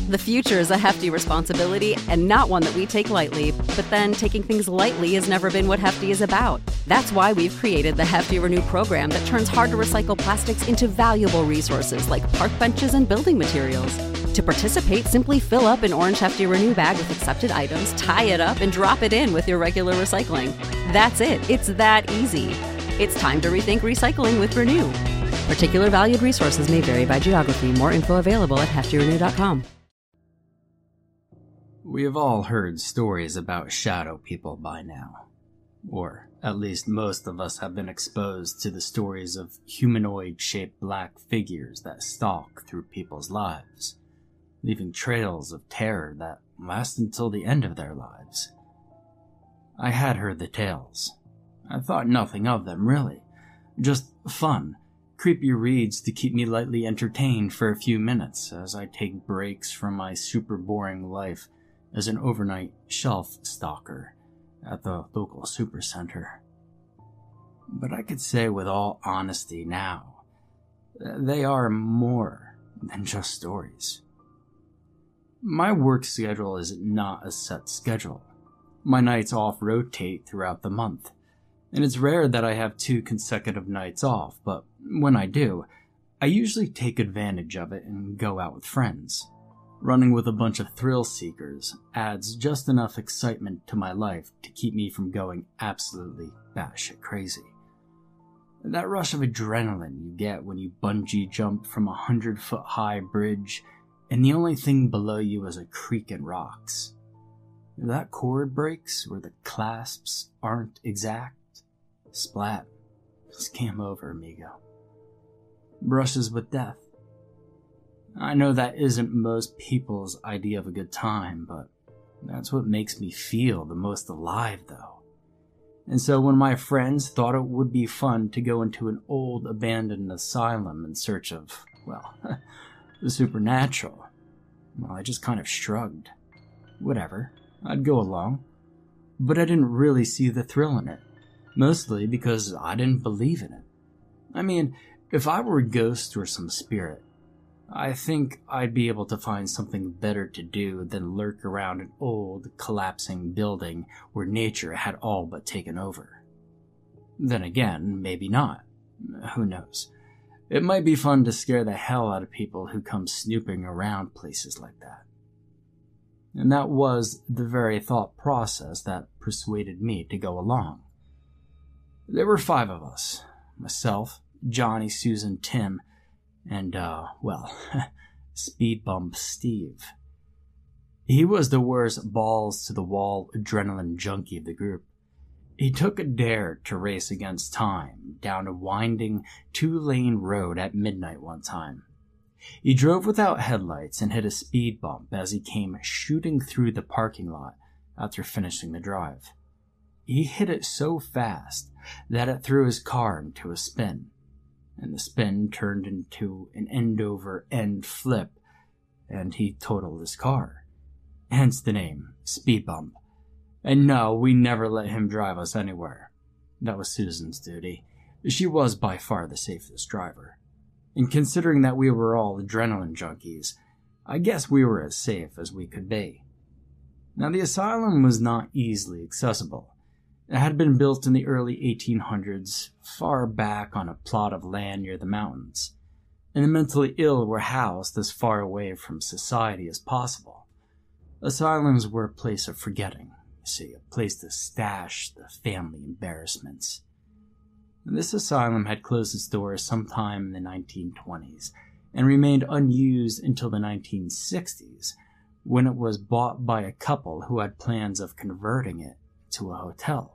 The future is a hefty responsibility and not one that we take lightly. But then taking things lightly has never been what Hefty is about. That's why we've created the Hefty Renew program that turns hard-to-recycle plastics into valuable resources like park benches and building materials. To participate, simply fill up an orange Hefty Renew bag with accepted items, tie it up, and drop it in with your regular recycling. That's it. It's that easy. It's time to rethink recycling with Renew. Particular valued resources may vary by geography. More info available at heftyrenew.com. We have all heard stories about shadow people by now. Or at least most of us have been exposed to the stories of humanoid-shaped black figures that stalk through people's lives, leaving trails of terror that last until the end of their lives. I had heard the tales. I thought nothing of them, really. Just fun, creepy reads to keep me lightly entertained for a few minutes as I take breaks from my super boring life as an overnight shelf stalker at the local supercenter. But I could say with all honesty now, they are more than just stories. My work schedule is not a set schedule. My nights off rotate throughout the month, and it's rare that I have 2 consecutive nights off, but when I do, I usually take advantage of it and go out with friends. Running with a bunch of thrill seekers adds just enough excitement to my life to keep me from going absolutely batshit crazy. That rush of adrenaline you get when you bungee jump from a 100-foot high bridge and the only thing below you is a creek and rocks. If that cord breaks or the clasps aren't exact, splat, it's game over, amigo. Brushes with death. I know that isn't most people's idea of a good time, but that's what makes me feel the most alive, though. And so when my friends thought it would be fun to go into an old abandoned asylum in search of, well, the supernatural, well, I just kind of shrugged. Whatever, I'd go along. But I didn't really see the thrill in it, mostly because I didn't believe in it. I mean, if I were a ghost or some spirit, I think I'd be able to find something better to do than lurk around an old, collapsing building where nature had all but taken over. Then again, maybe not. Who knows? It might be fun to scare the hell out of people who come snooping around places like that. And that was the very thought process that persuaded me to go along. There were 5 of us. Myself, Johnny, Susan, Tim, and, Speed Bump Steve. He was the worst balls-to-the-wall adrenaline junkie of the group. He took a dare to race against time down a winding 2-lane road at midnight one time. He drove without headlights and hit a speed bump as he came shooting through the parking lot after finishing the drive. He hit it so fast that it threw his car into a spin, and the spin turned into an end-over-end flip, and he totaled his car. Hence the name, Speed Bump. And no, we never let him drive us anywhere. That was Susan's duty. She was by far the safest driver. And considering that we were all adrenaline junkies, I guess we were as safe as we could be. Now, the asylum was not easily accessible. It had been built in the early 1800s, far back on a plot of land near the mountains, and the mentally ill were housed as far away from society as possible. Asylums were a place of forgetting, see, a place to stash the family embarrassments. And this asylum had closed its doors sometime in the 1920s, and remained unused until the 1960s, when it was bought by a couple who had plans of converting it to a hotel.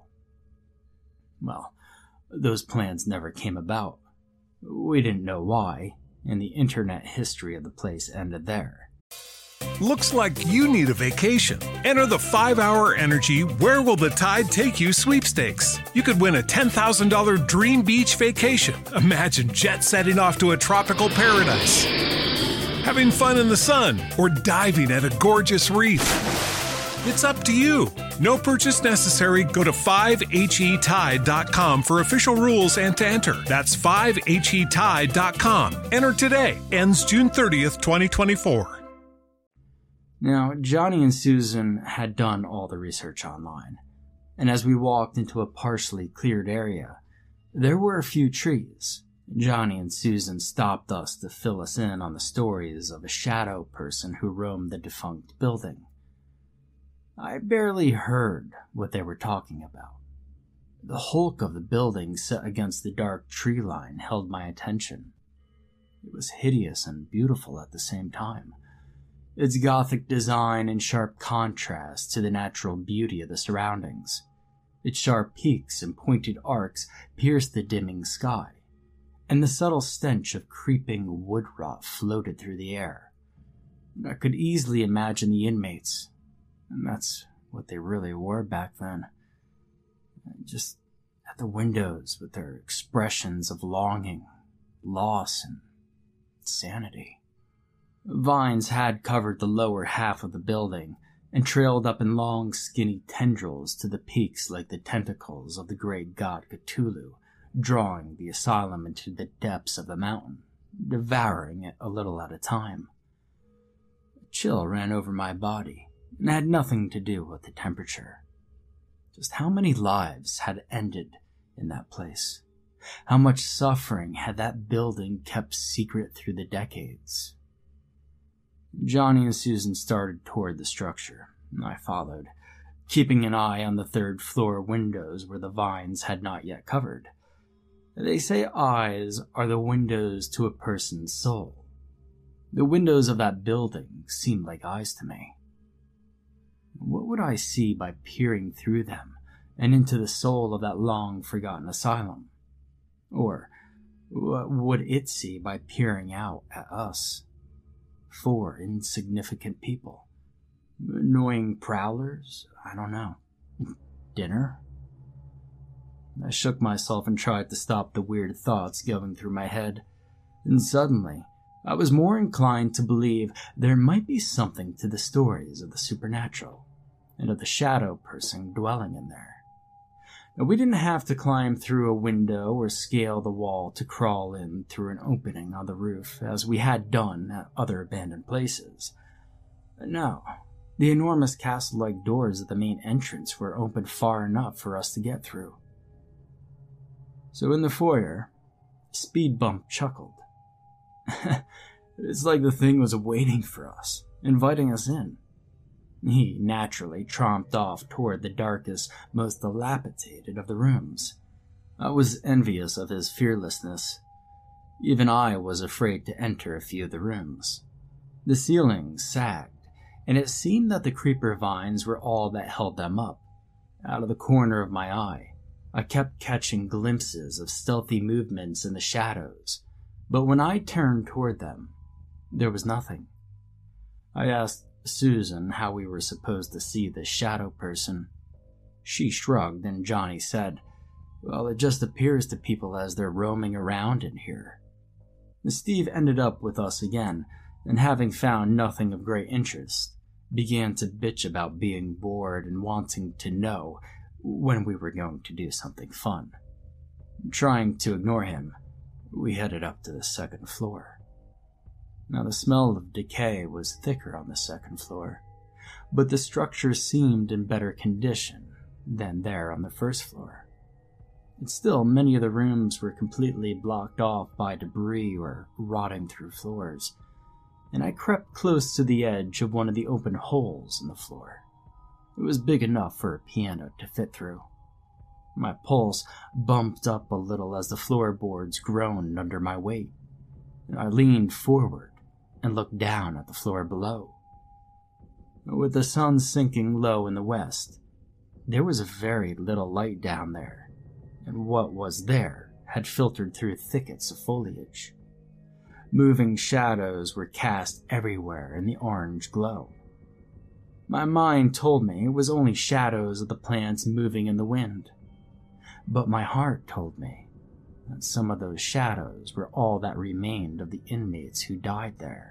Well, those plans never came about. We didn't know why, and the internet history of the place ended there. Looks like you need a vacation. Enter the 5-Hour Energy Where Will the Tide Take You sweepstakes. You could win a $10,000 dream beach vacation. Imagine jet setting off to a tropical paradise, having fun in the sun, or diving at a gorgeous reef. It's up to you. No purchase necessary. Go to 5HETide.com for official rules and to enter. That's 5HETide.com. Enter today. Ends June 30th, 2024. Now, Johnny and Susan had done all the research online, and as we walked into a partially cleared area, there were a few trees. Johnny and Susan stopped us to fill us in on the stories of a shadow person who roamed the defunct building. I barely heard what they were talking about. The hulk of the building set against the dark tree line held my attention. It was hideous and beautiful at the same time, its gothic design in sharp contrast to the natural beauty of the surroundings. Its sharp peaks and pointed arcs pierced the dimming sky, and the subtle stench of creeping wood rot floated through the air. I could easily imagine the inmates, and that's what they really were back then. Just at the windows with their expressions of longing, loss, and insanity. Vines had covered the lower half of the building and trailed up in long, skinny tendrils to the peaks like the tentacles of the great god Cthulhu, drawing the asylum into the depths of the mountain, devouring it a little at a time. A chill ran over my body, and had nothing to do with the temperature. Just how many lives had ended in that place? How much suffering had that building kept secret through the decades? Johnny and Susan started toward the structure. I followed, keeping an eye on the third-floor windows where the vines had not yet covered. They say eyes are the windows to a person's soul. The windows of that building seemed like eyes to me. What would I see by peering through them and into the soul of that long-forgotten asylum? Or what would it see by peering out at us? 4 insignificant people. Annoying prowlers? I don't know. Dinner? I shook myself and tried to stop the weird thoughts going through my head, and suddenly I was more inclined to believe there might be something to the stories of the supernatural and of the shadow person dwelling in there. Now, we didn't have to climb through a window or scale the wall to crawl in through an opening on the roof, as we had done at other abandoned places. No, the enormous castle-like doors at the main entrance were open far enough for us to get through. So in the foyer, Speed Bump chuckled. It's like the thing was waiting for us, inviting us in. He naturally tromped off toward the darkest, most dilapidated of the rooms. I was envious of his fearlessness. Even I was afraid to enter a few of the rooms. The ceilings sagged, and it seemed that the creeper vines were all that held them up. Out of the corner of my eye, I kept catching glimpses of stealthy movements in the shadows, but when I turned toward them, there was nothing. I asked Susan how we were supposed to see this shadow person. She shrugged, and Johnny said, "Well, it just appears to people as they're roaming around in here." Steve ended up with us again, and having found nothing of great interest, began to bitch about being bored and wanting to know when we were going to do something fun. Trying to ignore him, we headed up to the second floor. Now, the smell of decay was thicker on the second floor, but the structure seemed in better condition than there on the first floor. And still, many of the rooms were completely blocked off by debris or rotting through floors, and I crept close to the edge of one of the open holes in the floor. It was big enough for a piano to fit through. My pulse bumped up a little as the floorboards groaned under my weight. I leaned forward and looked down at the floor below. With the sun sinking low in the west, there was very little light down there, and what was there had filtered through thickets of foliage. Moving shadows were cast everywhere in the orange glow. My mind told me it was only shadows of the plants moving in the wind, but my heart told me that some of those shadows were all that remained of the inmates who died there.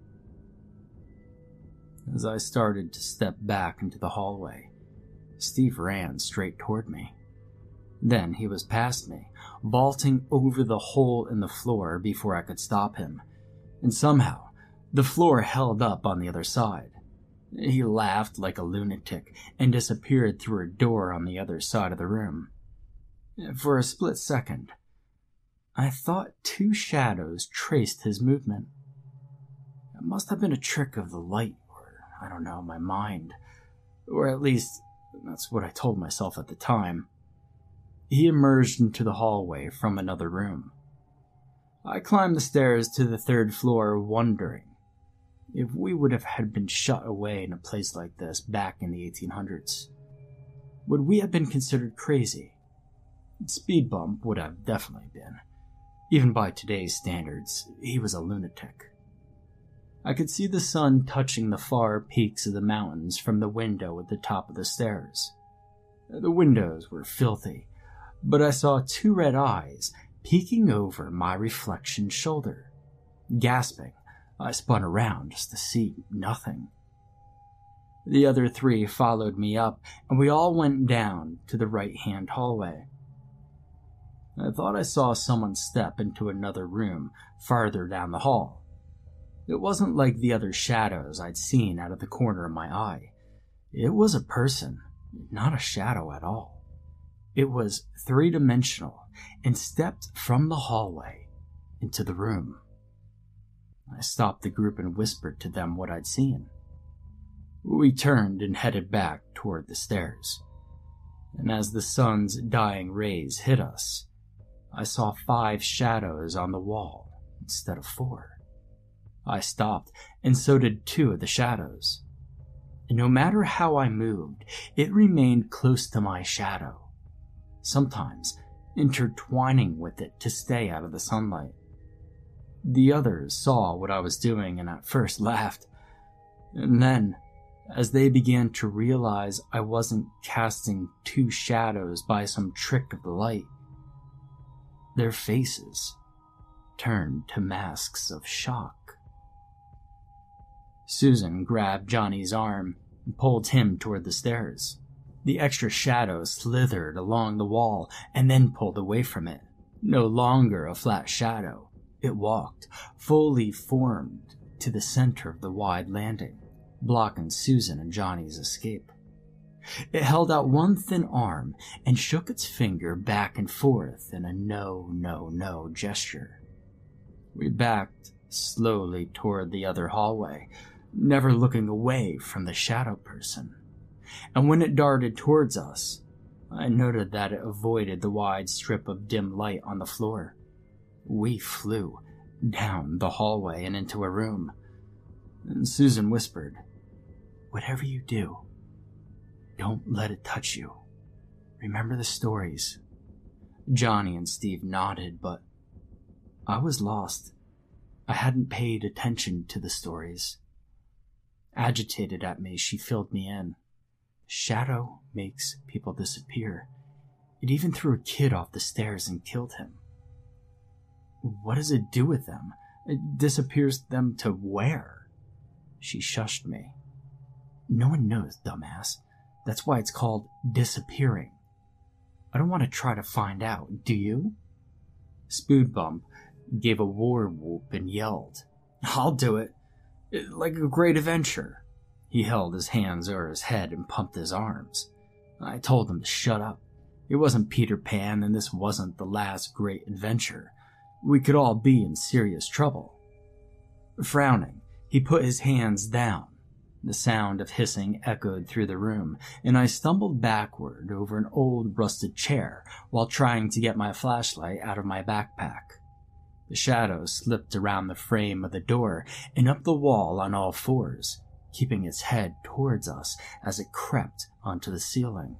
As I started to step back into the hallway, Steve ran straight toward me. Then he was past me, vaulting over the hole in the floor before I could stop him, and somehow the floor held up on the other side. He laughed like a lunatic and disappeared through a door on the other side of the room. For a split second, I thought two shadows traced his movement. It must have been a trick of the light, or, I don't know, my mind. Or at least, that's what I told myself at the time. He emerged into the hallway from another room. I climbed the stairs to the third floor, wondering if we would have had been shut away in a place like this back in the 1800s. Would we have been considered crazy? Speed Bump would have definitely been. Even by today's standards, he was a lunatic. I could see the sun touching the far peaks of the mountains from the window at the top of the stairs. The windows were filthy, but I saw two red eyes peeking over my reflection's shoulder. Gasping, I spun around just to see nothing. The other three followed me up, and we all went down to the right-hand hallway. I thought I saw someone step into another room farther down the hall. It wasn't like the other shadows I'd seen out of the corner of my eye. It was a person, not a shadow at all. It was three-dimensional and stepped from the hallway into the room. I stopped the group and whispered to them what I'd seen. We turned and headed back toward the stairs. And as the sun's dying rays hit us, I saw 5 shadows on the wall instead of 4. I stopped, and so did 2 of the shadows. And no matter how I moved, it remained close to my shadow, sometimes intertwining with it to stay out of the sunlight. The others saw what I was doing and at first laughed. And then, as they began to realize I wasn't casting 2 shadows by some trick of the light, their faces turned to masks of shock. Susan grabbed Johnny's arm and pulled him toward the stairs. The extra shadow slithered along the wall and then pulled away from it. No longer a flat shadow, it walked, fully formed, to the center of the wide landing, blocking Susan and Johnny's escape. It held out one thin arm and shook its finger back and forth in a no, no, no gesture. We backed slowly toward the other hallway, never looking away from the shadow person. And when it darted towards us, I noted that it avoided the wide strip of dim light on the floor. We flew down the hallway and into a room. And Susan whispered, "Whatever you do, don't let it touch you. Remember the stories." Johnny and Steve nodded, but I was lost. I hadn't paid attention to the stories. Agitated at me, she filled me in. Shadow makes people disappear. It even threw a kid off the stairs and killed him. What does it do with them? It disappears them to where? She shushed me. No one knows, dumbass. That's why it's called disappearing. I don't want to try to find out, do you? Speed Bump gave a war whoop and yelled, "I'll do it. Like a great adventure." He held his hands over his head and pumped his arms. I told him to shut up. It wasn't Peter Pan, and this wasn't the last great adventure. We could all be in serious trouble. Frowning, he put his hands down. The sound of hissing echoed through the room, and I stumbled backward over an old rusted chair while trying to get my flashlight out of my backpack. The shadow slipped around the frame of the door and up the wall on all fours, keeping its head towards us as it crept onto the ceiling.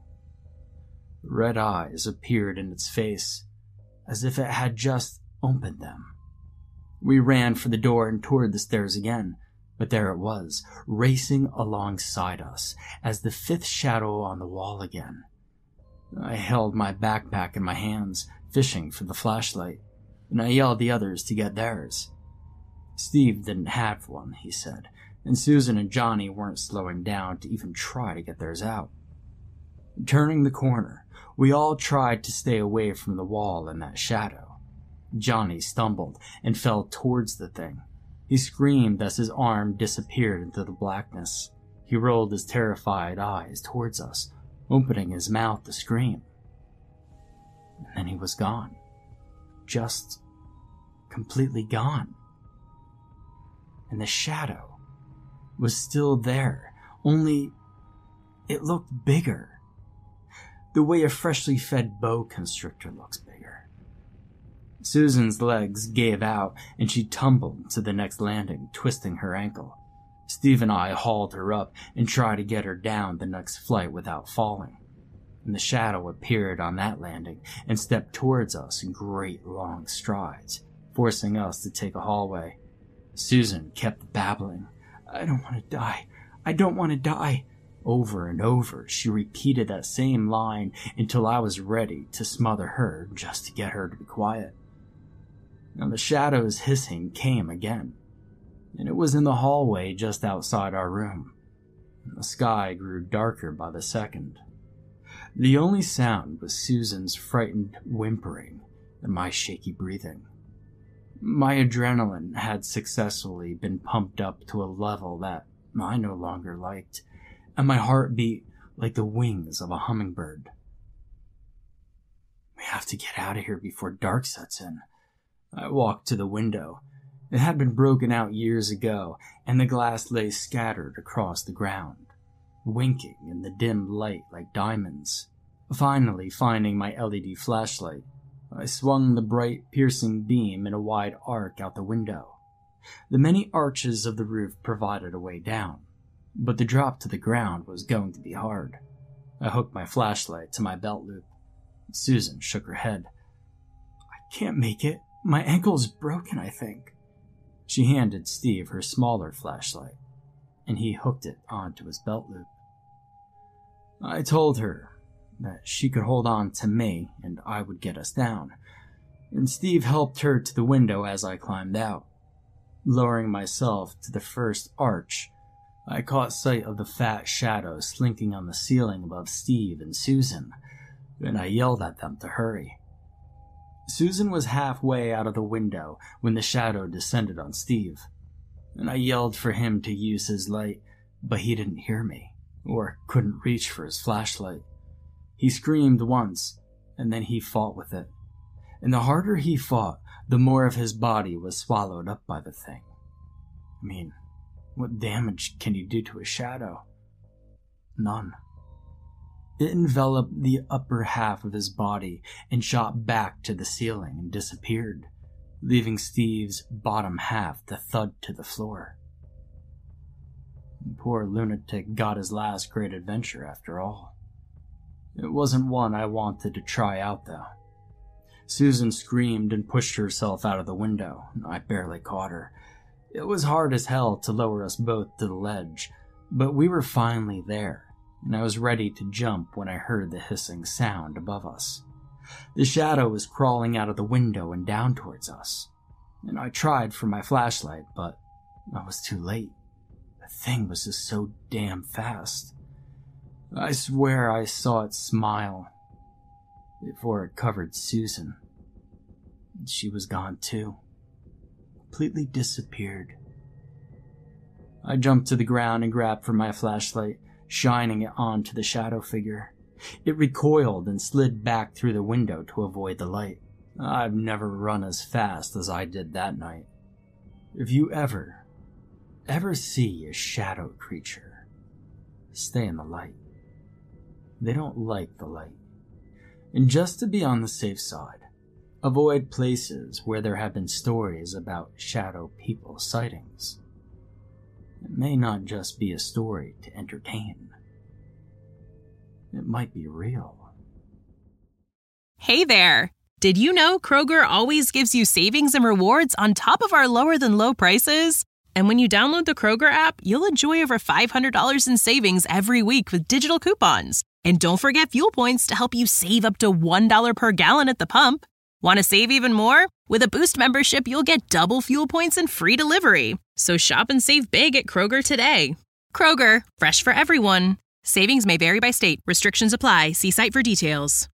Red eyes appeared in its face, as if it had just opened them. We ran for the door and toward the stairs again, but there it was, racing alongside us as the 5th shadow on the wall again. I held my backpack in my hands, fishing for the flashlight, and I yelled the others to get theirs. Steve didn't have one, he said, and Susan and Johnny weren't slowing down to even try to get theirs out. Turning the corner, we all tried to stay away from the wall and that shadow. Johnny stumbled and fell towards the thing. He screamed as his arm disappeared into the blackness. He rolled his terrified eyes towards us, opening his mouth to scream. And then he was gone. Just completely gone. And the shadow was still there, only it looked bigger. The way a freshly fed boa constrictor looks bigger. Susan's legs gave out and she tumbled to the next landing, twisting her ankle. Steve and I hauled her up and tried to get her down the next flight without falling. And the shadow appeared on that landing and stepped towards us in great long strides, forcing us to take a hallway. Susan kept babbling, "I don't want to die. I don't want to die." Over and over, she repeated that same line until I was ready to smother her just to get her to be quiet. Now the shadow's hissing came again, and it was in the hallway just outside our room. And the sky grew darker by the second. The only sound was Susan's frightened whimpering and my shaky breathing. My adrenaline had successfully been pumped up to a level that I no longer liked, and my heart beat like the wings of a hummingbird. We have to get out of here before dark sets in. I walked to the window. It had been broken out years ago, and the glass lay scattered across the ground, winking in the dim light like diamonds. Finally finding my LED flashlight, I swung the bright, piercing beam in a wide arc out the window. The many arches of the roof provided a way down, but the drop to the ground was going to be hard. I hooked my flashlight to my belt loop. Susan shook her head. "I can't make it. My ankle's broken, I think." She handed Steve her smaller flashlight, and he hooked it onto his belt loop. I told her that she could hold on to me and I would get us down, and Steve helped her to the window as I climbed out. Lowering myself to the first arch, I caught sight of the fat shadow slinking on the ceiling above Steve and Susan, and I yelled at them to hurry. Susan was halfway out of the window when the shadow descended on Steve, and I yelled for him to use his light, but he didn't hear me, or couldn't reach for his flashlight. He screamed once, and then he fought with it, and the harder he fought, the more of his body was swallowed up by the thing. I mean, what damage can you do to a shadow? None. It enveloped the upper half of his body and shot back to the ceiling and disappeared, leaving Steve's bottom half to thud to the floor. The poor lunatic got his last great adventure after all. It wasn't one I wanted to try out, though. Susan screamed and pushed herself out of the window. I barely caught her. It was hard as hell to lower us both to the ledge, but we were finally there, and I was ready to jump when I heard the hissing sound above us. The shadow was crawling out of the window and down towards us, and I tried for my flashlight, but I was too late. The thing was just so damn fast. I swear I saw it smile before it covered Susan. She was gone too. Completely disappeared. I jumped to the ground and grabbed for my flashlight, shining it onto the shadow figure. It recoiled and slid back through the window to avoid the light. I've never run as fast as I did that night. If you ever see a shadow creature, stay in the light. They don't like the light. And just to be on the safe side, avoid places where there have been stories about shadow people sightings. It may not just be a story to entertain. It might be real. Hey there! Did you know Kroger always gives you savings and rewards on top of our lower-than-low prices? And when you download the Kroger app, you'll enjoy over $500 in savings every week with digital coupons. And don't forget fuel points to help you save up to $1 per gallon at the pump. Want to save even more? With a Boost membership, you'll get double fuel points and free delivery. So shop and save big at Kroger today. Kroger, fresh for everyone. Savings may vary by state. Restrictions apply. See site for details.